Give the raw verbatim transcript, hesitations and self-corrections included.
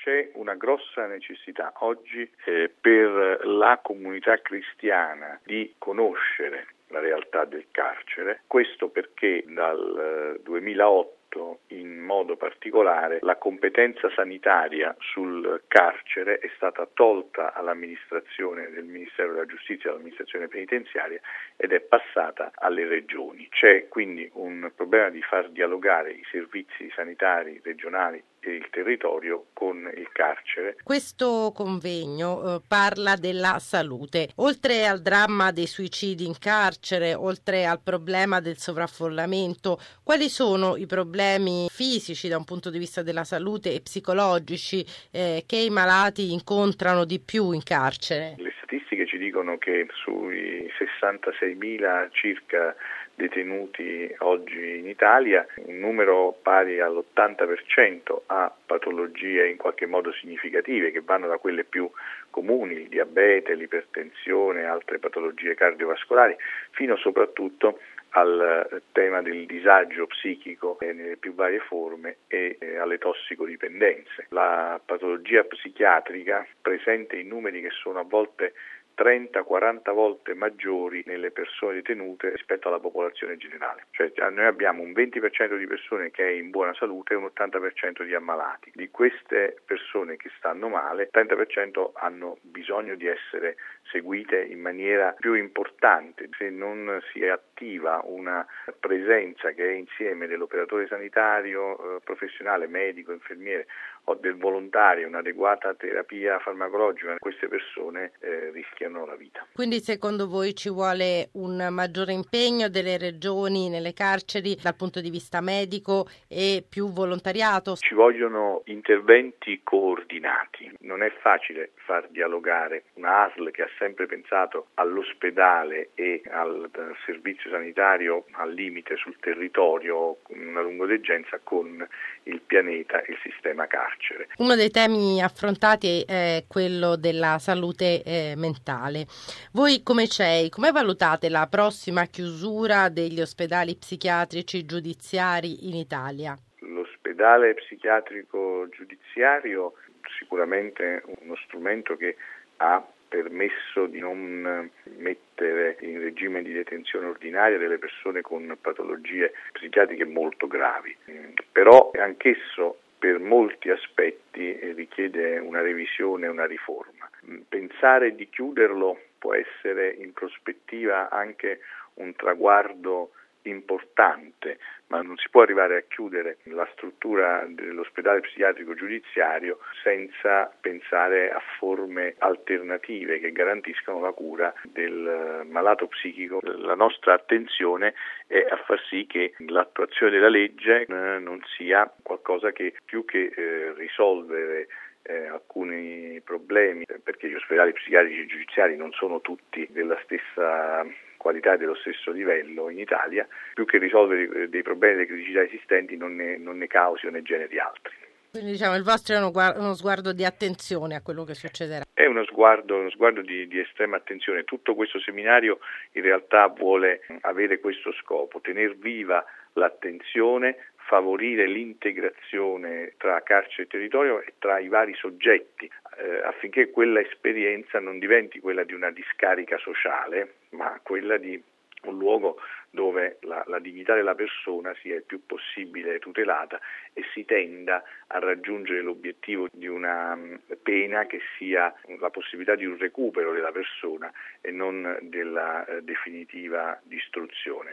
C'è una grossa necessità oggi eh, per la comunità cristiana di conoscere la realtà del carcere, questo perché dal duemilaotto in modo particolare la competenza sanitaria sul carcere è stata tolta all'amministrazione del Ministero della Giustizia, all'amministrazione penitenziaria, ed è passata alle regioni. C'è quindi un problema di far dialogare i servizi sanitari regionali e il territorio con il carcere. Questo convegno eh, parla della salute. Oltre al dramma dei suicidi in carcere, oltre al problema del sovraffollamento, quali sono i problemi fisici da un punto di vista della salute e psicologici eh, che i malati incontrano di più in carcere? Le statistiche ci dicono che sui sessantaseimila circa detenuti oggi in Italia, un numero pari all'ottanta per cento ha patologie in qualche modo significative, che vanno da quelle più comuni, il diabete, l'ipertensione, altre patologie cardiovascolari, fino soprattutto al tema del disagio psichico nelle più varie forme e alle tossicodipendenze. La patologia psichiatrica presenta in numeri che sono a volte trenta quaranta volte maggiori nelle persone detenute rispetto alla popolazione generale. Cioè noi abbiamo un venti per cento di persone che è in buona salute e un ottanta per cento di ammalati. Di queste persone che stanno male, il trenta per cento hanno bisogno di essere seguite in maniera più importante. Se non si attiva una presenza che è insieme dell'operatore sanitario, eh, professionale, medico, infermiere o del volontario, un'adeguata terapia farmacologica, queste persone eh, rischiano la vita. Quindi secondo voi ci vuole un maggiore impegno delle regioni nelle carceri dal punto di vista medico e più volontariato? Ci vogliono interventi coordinati. Non è facile far dialogare una A S L che ha sempre pensato all'ospedale e al servizio sanitario al limite sul territorio con una lungodegenza con il pianeta e il sistema carcere. Uno dei temi affrontati è quello della salute eh, mentale. Voi come C E I, come valutate la prossima chiusura degli ospedali psichiatrici giudiziari in Italia? L'ospedale psichiatrico giudiziario sicuramente uno strumento che ha permesso di non mettere in regime di detenzione ordinaria delle persone con patologie psichiatriche molto gravi, però anch'esso per molti aspetti richiede una revisione e una riforma. Pensare di chiuderlo può essere in prospettiva anche un traguardo importante, ma non si può arrivare a chiudere la struttura dell'ospedale psichiatrico giudiziario senza pensare a forme alternative che garantiscano la cura del malato psichico. La nostra attenzione è a far sì che l'attuazione della legge non sia qualcosa che più che eh, risolvere Eh, alcuni problemi, perché gli ospedali psichiatrici giudiziari non sono tutti della stessa qualità e dello stesso livello in Italia, più che risolvere dei problemi, delle criticità esistenti non ne, non ne causi o ne generi altri. Quindi diciamo il vostro è uno, guardo, uno sguardo di attenzione a quello che succederà. È uno sguardo, uno sguardo di, di estrema attenzione. Tutto questo seminario in realtà vuole avere questo scopo, tener viva l'attenzione, favorire l'integrazione tra carcere e territorio e tra i vari soggetti, eh, affinché quella esperienza non diventi quella di una discarica sociale, ma quella di un luogo dove la, la dignità della persona sia il più possibile tutelata e si tenda a raggiungere l'obiettivo di una pena che sia la possibilità di un recupero della persona e non della eh, definitiva distruzione.